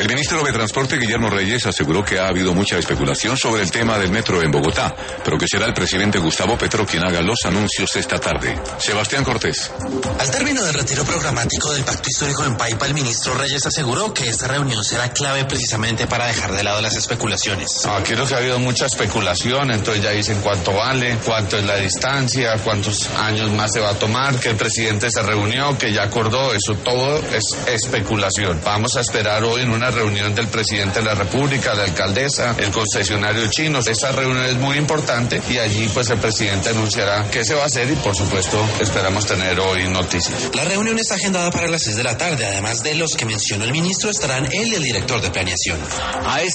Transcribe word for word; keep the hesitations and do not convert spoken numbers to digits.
El ministro de Transporte, Guillermo Reyes, aseguró que ha habido mucha especulación sobre el tema del metro en Bogotá, pero que será el presidente Gustavo Petro quien haga los anuncios esta tarde. Sebastián Cortés. Al término del retiro programático del Pacto Histórico en Paipa, el ministro Reyes aseguró que esta reunión será clave precisamente para dejar de lado las especulaciones. No, aquí lo que ha habido mucha especulación, entonces ya dicen cuánto vale, cuánto es la distancia, cuántos años más se va a tomar, que el presidente se reunió, que ya acordó, eso todo es especulación. Vamos a esperar hoy en una reunión del presidente de la República, la alcaldesa, el concesionario chino. Esa reunión es muy importante y allí pues el presidente anunciará qué se va a hacer y por supuesto esperamos tener hoy noticias. La reunión está agendada para las seis de la tarde, además de los que mencionó el ministro estarán él y el director de planeación. A